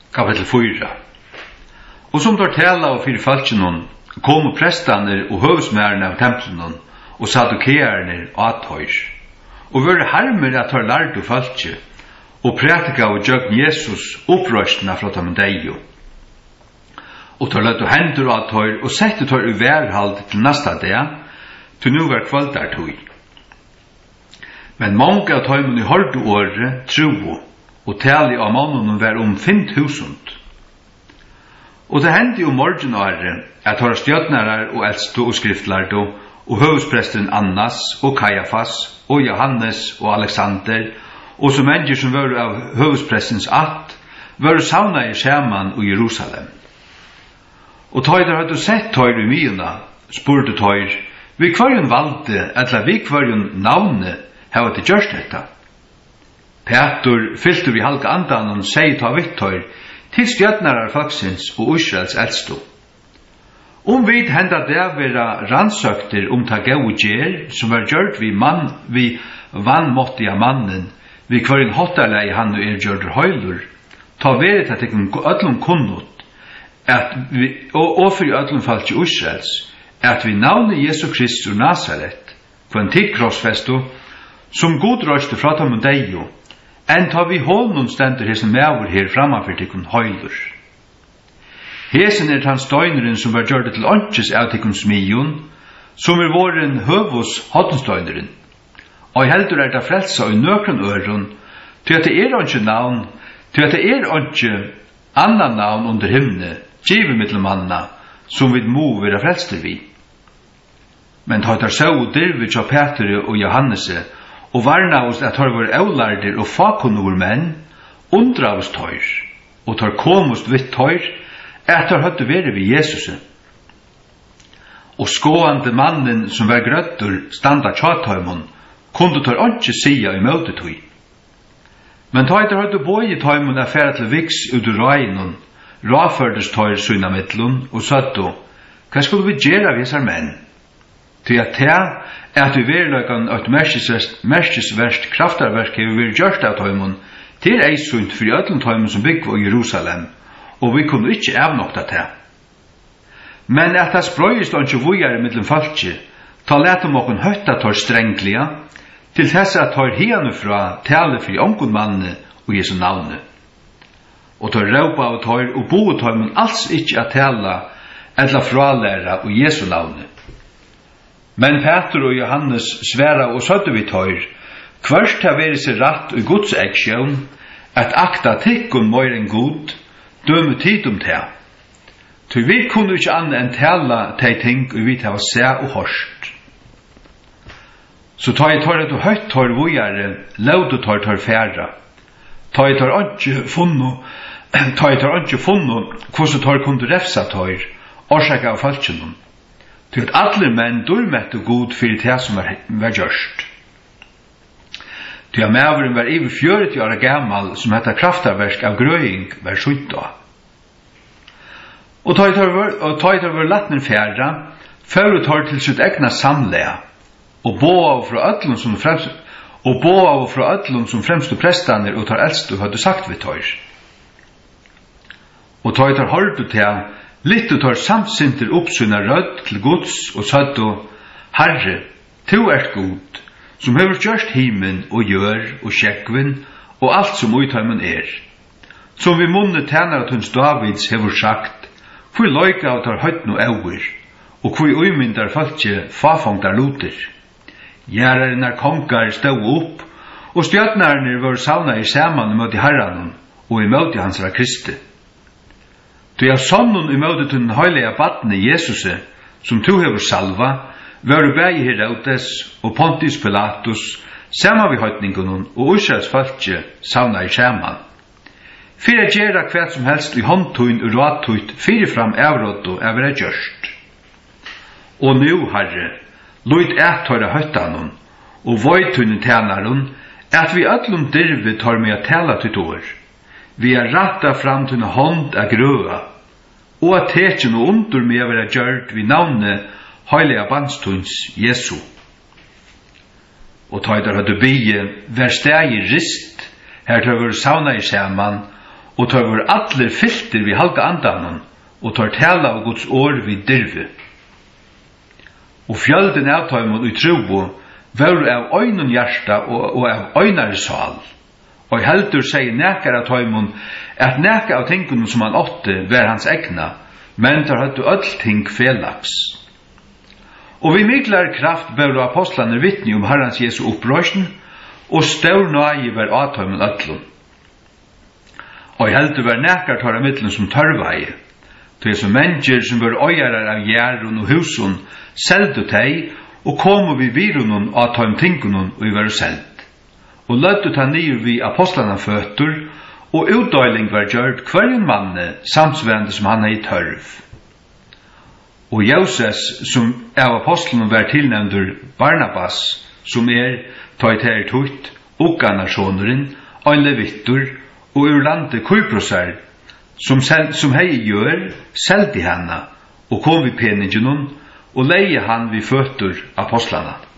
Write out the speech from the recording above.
Kapitel 4. Og som tar tala og fyrir falskjennom, kom prestaner og høvesmærene av templen og sadukeerne og athøyr, og var harmer at har lært og falskje, og prætika og jøgn Jesus opprøstene fra dem deio. Og tar løtt og hendur og athøyr, og sette tar i værhald til nasta dag, til nu var kvaldartøy. Men mange av tøymon i hørte året tro, og tali av mannen var 5.000. Og det hendte jo morgenåret at har stjøtnarar og eldste og skriftlærde og høvespresten Annas og Kajafas og Johannes og Alexander og som mennesker som var av høvesprestens var savna i skjerman og Jerusalem. Og tøyder hadde sett tøyr i myna, spurte tøyr, vi kvarjon valgte, eller vi kvarjon navne, hava til gjørst dette. Petur fyllte vi halka andan og seg ta vittøyr til stjøtnarar faksins og Israels eldstu. Vi henda det vera rannsøkter ta gau gjer som var gjørt vi vannmåttiga mannen, vi kvarin hottarlei han og gjørder høylur, ta verit at ekkum öllum kunnut, og fyrir öllum falsk i Israels, at vi navne Jesu Kristus Nazaret, for en tikkrossfestu, som god røyste fra dem deio, enn ta vi hånden stendur hesen mevur her framafyr tikkun høylur. Hesen han støyneren som var gjørdet til åndsjes av tikkun smion, som våren høvus hottenstøyneren. Og heldur det frelsa i nøkron øron, til at det åndsje navn, til at det åndsje annan navn under himne, givet mittelmanna, som vi må være frelster vi. Men ta så og dirvits av Peter og Johannese, og varna oss at har var aularder og fakunnor menn, undra oss tøyr, og tar komust vitt tøyr, at har høtte vere vi Jesus. Og skåande mannen som var grøttur standa tjatøymon, kunde tar ikke sia i møte tøy. Men tøyder høtte bøye tøymon er færa til viks ut ur røynon, råførdes tøyr syna mittlun, og søtto, hva skulle vi gjera vi sar menn? Til at det at vi verløkan et merkesverst kraftarverk har vi gjørst av tøymon til eisunt for ødlen tøymon som bygg i Jerusalem, og vi kunne ikke avnokta det. Men at det sprøyest og ikke vujare mittlen falskje, ta letum okkon høtta tår strengtliga, til þess at tår hianufra tale fri ongon manne og Jesu navne. Og tår råpa av tår og bo tøymon alls ikke at tala eller fralæra og Jesu navne. Men Peter og Johannes sværa og sødde vi tøyr, kvørst har vært seg ratt og Guds eksjon, at akta tikkun møyr enn god, døme tid te. Så vi kunne ikke annet enn tala tei ting og vi tava se og hørst. Så ta i tøyr at du høyt tøyr vujare, laudu tøyr tøyr færa. Ta i tøyr ikke funno, hvordan tøyr kunne refsa tøyr, orsaka av falskjennom. Til at alle menn durmette god fyrir det som var gjørst. Til at mæveren var over 40 år gammal som hette kraftarverk av grøying var skjutta. Og ta i var latner færa, fører tar til sitt egna samlega, og bo av fra ødlun som fremste prestaner og tar eldstu hadde sagt vi tar. Og ta i tar holdt til litt tar samsinter oppsyna rødd til Guds og søddo, Herre, tu god, som hever gjørst himen og gjør og sjekkvin og alt som utheimen Som vi munne tænare tuns Davids hever sagt, hvor løyka av tar høyt no auer, og hvor uymyndar falskje fafongdar luter. Gjæraren kongar stod opp, og stjøtnarene var savna i saman møte Herranen og i møte hans Kristi. Du er sannun i møte til den høylige badne Jesuse, som tu hever salva, var du bæg Herodes og Pontius Pilatus, sama vi høytningunum og Israels falskje savna i saman. Fyrir gjerra hvert som helst i håndtøyn og rådtøyt fyrirfram avråd og avra gjørst. Og nu, Herre, løyt tøyra høytanun, og vøytøyne tænarun, at vi öllum dirvi tar med a tala til tår. Vi ratta fram til en hånd a grøa, og at tekjen og undur med a vera gjørt vi navne høylega bandstuns Jesu. Og tøydar hadde bygge, vær steg i rist, her til å være sauna i saman, og tar var allir filter vi halga andanen, og tar tala av Guds år vi dirve. Og fjölden av tøymon i trobo, var av øynun hjärsta og av øynare sal. Og heldur seg nekar av tøymon, at nekar av tingunum som han åtte var hans egna, men tar høttu öll ting felags. Og vi miklar kraft bør apostlaner vittni Herrans Jesu upprøsjen, og stor nøye var atøymon öllun. Og heldur var nekar tar av middelen som tørvei, til som mennesker som var øyarar av jærun og husun, seldu teg, og komu vi virunun av tøym tingunun og vi var seld. Og løddu ta nyer vi apostlana føtur, og utdøyling var gjørt hverjum manne, samsvende som han hei tørv. Og Joses, som av apostlene var tilnevndur Barnabas, som tøyter tutt, Oganasjoneren, ein levittur, og ur landet Kyprosar, som hei gjør, seldi henne, og kom vi peningenun, og leie han vi føtur apostlana.